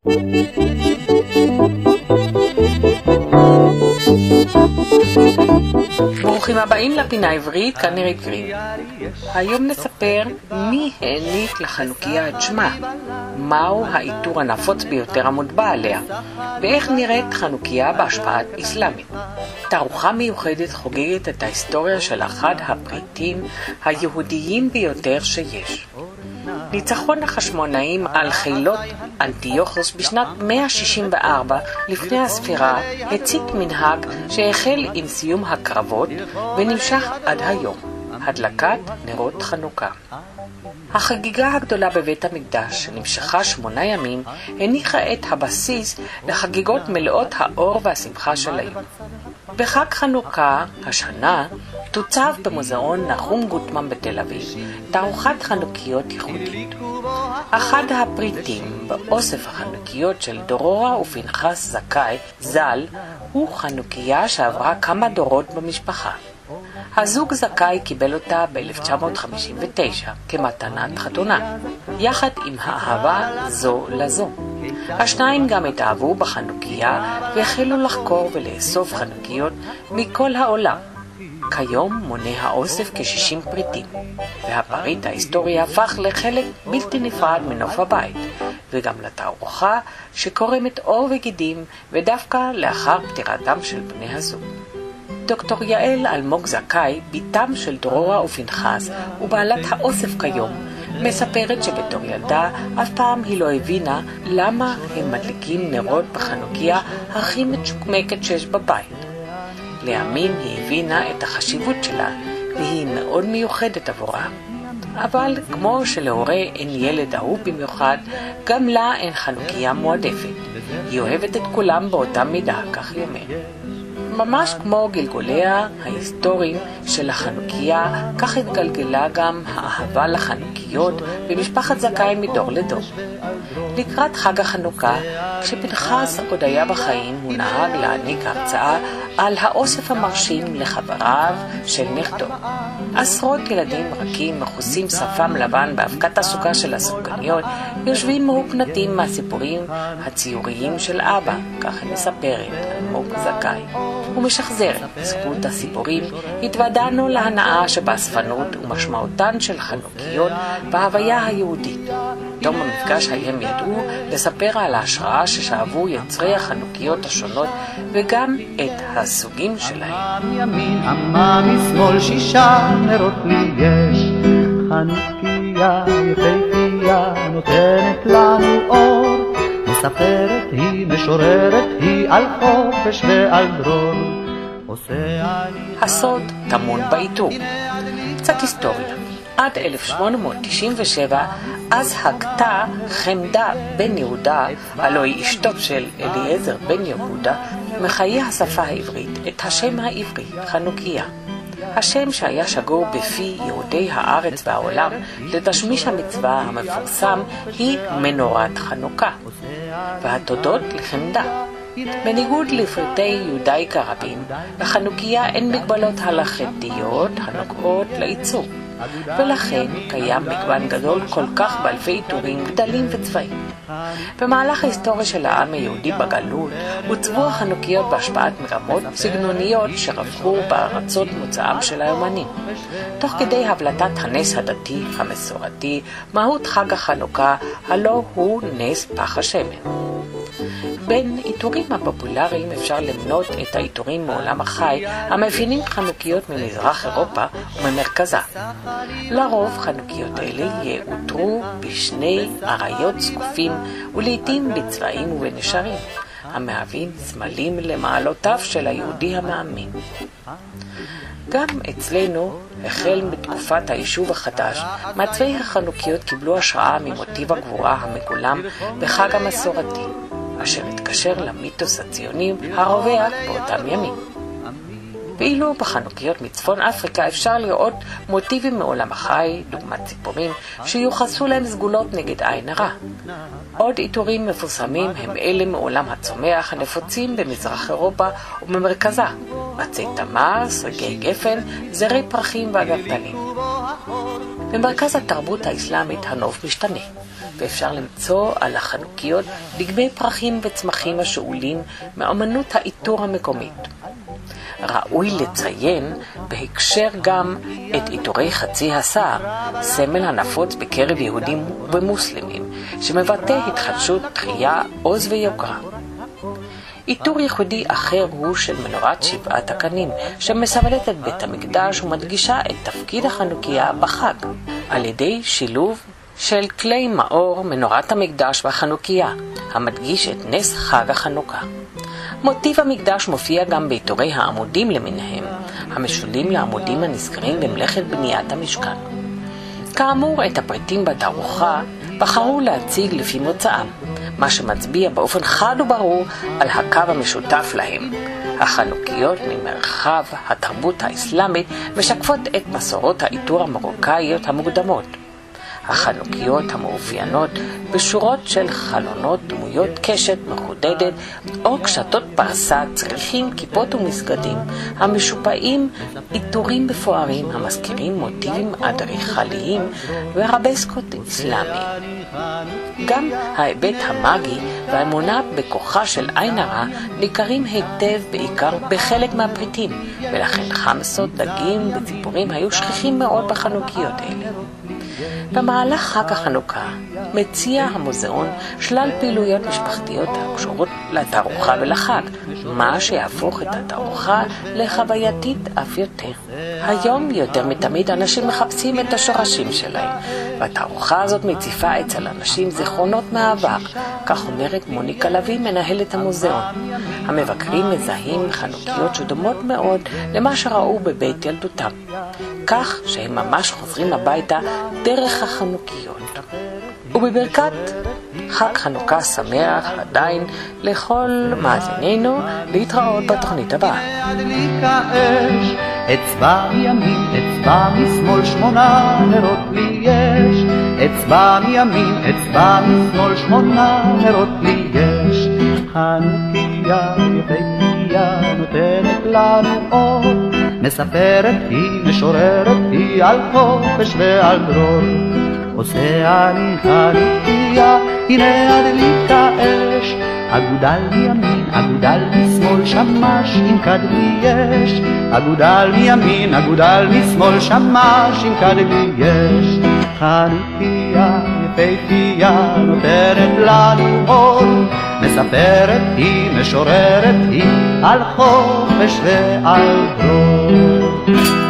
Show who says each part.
Speaker 1: ברוכים הבאים לפינה העברית, כאן נירית גרין. היום נספר מי העניק לחנוכיה את שמה, מהו העיטור הנפוץ ביותר המוטבע עליה, ואיך נראית חנוכיה בהשפעת אסלאמית. תערוכה מיוחדת חוגגת את ההיסטוריה של אחד הפריטים היהודיים ביותר שיש. ניצחון החשמונאים על חילות אנטיוכוס בשנת 164 לפני הספירה הצית מנהג שהחל עם סיום הקרבות ונמשך עד היום, הדלקת נרות חנוכה. החגיגה הגדולה בבית המקדש, שנמשכה 8 ימים, הניחה את הבסיס לחגיגות מלאות האור והשמחה של היום. בחג חנוכה השנה תוצב במוזיאון נחום גוטמן בתל אביב תערוכת חנוכיות ייחודית. אחד הפריטים באוסף החנוכיות של דרורה ופנחס זכאי ז"ל הוא חנוכיה שעברה כמה דורות במשפחה. הזוג זכאי קיבל אותה ב-1959 כמתנת חתונה, יחד עם האהבה זו לזו. השניים גם התאהבו בחנוכיה והחלו לחקור ולאסוף חנוכיות מכל העולם. כיום מונה האוסף כ-60 פריטים, והפריט ההיסטורי הפך לחלק בלתי נפרד מנוף הבית, וגם לתערוכה שקורמת עור וגידים ודווקא לאחר פטירתם של בני הזוג. דוקטור יעל אלמוג זכאי, ביתם של דרורה ופנחס ובעלת האוסף כיום, מספרת שבתור ילדה אף פעם היא לא הבינה למה הם מדליקים נרות בחנוכיה הכי מצ'וקמקת שיש בבית. לימים היא הבינה את החשיבות שלה והיא מאוד מיוחדת עבורה. אבל כמו שלהורה אין ילד אהוב במיוחד, גם לה אין חנוכיה מועדפת. היא אוהבת את כולם באותה מידה, כך היא אומרת. ממש כמו גלגוליה ההיסטוריים של החנוכיה, כך התגלגלה גם האהבה לחנוכיות במשפחת זכאי מדור לדור. לקראת חג החנוכה, כשפנחס עוד היה בחיים, הוא נהג להעניק הרצאה על האוסף המרשים לחבריו של נכדו. עשרות ילדים רכים מכוסים שפם לבן באבקת הסוכה של הסופגניות, יושבים מהופנטים מהסיפורים הציוריים של אבא, כך היא מספרת, אלמוג זכאי. ומשחזרת בזכות הסיפורים, התוודענו להנאה שבאספנות ומשמעותן של חנוכיות בהוויה היהודית. בתום המפגש הם ידעו לספר על ההשראה ששאבו יוצרי החנוכיות השונות וגם את הסוגים שלהם.
Speaker 2: ימין אמה משמאל 6 נרות לי יש, חנוכיה יפהפייה נותנת לנו אור, מספרת היא, משוררת היא, על חופש ועל דרור.
Speaker 1: הסוד טמון בעיטור. קצת היסטוריה. עד 1897, אז הגתה חמדה בן יהודה, הלוא היא אשתו של אליעזר בן יהודה, מחיי השפה העברית את השם העברי, חנוכיה. השם שהיה שגור בפי יהודי הארץ והעולם לתשמיש המצווה המפורסם היא מנורת חנוכה, והתודות לחמדה. בניגוד לפרטי יודאיקה רבים, לחנוכיה אין מגבלות הלכתיות הנוגעות לעיצוב, ולכן קיים מגוון גדול כל כך באלפי עיטורים גדלים וצבעים. במהלך ההיסטוריה של העם היהודי בגלות עוצבו החנוכיות בהשפעת מגמות סגנוניות שרווחו בארצות מוצאם של האומנים. תוך כדי הבלטת הנס הדתי המסורתי, מהות חג החנוכה הלא הוא נס פח השמן. בין עיטורים הפופולריים אפשר למנות את העיטורים מעולם החי המאפיינים חנוכיות ממזרח אירופה וממרכזה. לרוב חנוכיות אלה יעוטרו בשני אריות זקופים ולעיתים בצבעים ובנשרים, המהווים סמלים למעלותיו של היהודי המאמין. גם אצלנו, החל מתקופת היישוב החדש, מעצבי החנוכיות קיבלו השראה ממוטיב הגבורה המגולם בחג המסורתי, אשר התקשר למיתוס הציוני הרווח באותם ימים. ואילו בחנוכיות מצפון אפריקה אפשר לראות מוטיבים מעולם החי, דוגמת ציפורים, שיוחסו להם סגולות נגד עין הרע. עוד עיטורים מפורסמים הם אלה מעולם הצומח הנפוצים במזרח אירופה ובמרכזה, עצי תמר, סרגי גפן, זרי פרחים ואגרטלים. במרכז התרבות האסלאמית הנוף משתנה, ואפשר למצוא על החנוכיות דגמי פרחים וצמחים השאולים מאמנות האיתור המקומית. ראוי לציין בהקשר גם את עיטורי חצי הסער, סמל הנפוץ בקרב יהודים ומוסלמים, שמבטא התחדשות, תחייה, עוז ויוקרה. עיטור ייחודי אחר הוא של מנורת שבעת הקנים, שמסמלת את בית המקדש ומדגישה את תפקיד החנוכיה בחג, על ידי שילוב של כלי מאור מנורת המקדש והחנוכיה, המדגיש את נס חג החנוכה. מוטיב המקדש מופיע גם בעיטורי העמודים למיניהם, המשולים לעמודים הנזכרים במלאכת בניית המשכן. כאמור, את הפריטים בתערוכה בחרו להציג לפי מוצאם, מה שמצביע באופן חד וברור על הקו המשותף להם. החנוכיות ממרחב התרבות האסלאמית משקפות את מסורות העיטור המרוקאיות המוקדמות. החנוכיות המאופיינות בשורות של חלונות דמויות קשת מחודדת או קשתות פרסה, צריכים, כיפות ומסגדים המשופעים עיטורים מפוארים המזכירים מוטיבים אדריכליים ורבסקות אסלאמיים. גם ההיבט המאגי והאמונה בכוחה של עין הרע ניכרים היטב בעיקר בחלק מהפריטים, ולכן חמסות, דגים וציפורים היו שכיחים מאוד בחנוכיות אלה. במהלך חג החנוכה מציע המוזיאון שלל פעילויות משפחתיות הקשורות לתערוכה ולחג, מה שיהפוך את התערוכה לחווייתית אף יותר. היום יותר מתמיד אנשים מחפשים את השורשים שלהם, והתערוכה הזאת מציפה אצל אנשים זיכרונות מהעבר, כך אומרת מוניקה לוי, מנהלת המוזיאון. המבקרים מזהים חנוכיות שדומות מאוד למה שראו בבית ילדותם, כך שהם ממש חוזרים הביתה דרך החנוכיות. ובברכת חג חנוכה שמח עדיין לכל מאזינינו, להתראות בתוכנית הבאה.
Speaker 2: אצבע מימין, אצבע משמאל, 8 נרות לי יש. אצבע מימין, אצבע משמאל, 8 נרות לי יש. חנוכיה יפהפייה נותנת לנו אור, מספרת היא, משוררת היא על חופש ועל דרור. עושה אני חנוכיה, הנה הדליקה אש. אגודל מימין, אגודל משמאל, שמש עם כד לי יש. אגודל מימין, אגודל משמאל, שמש עם כד לי יש. חנוכיה יפהפייה נותנת לנו אור, מספרת היא, משוררת היא על חופש ועל דרור.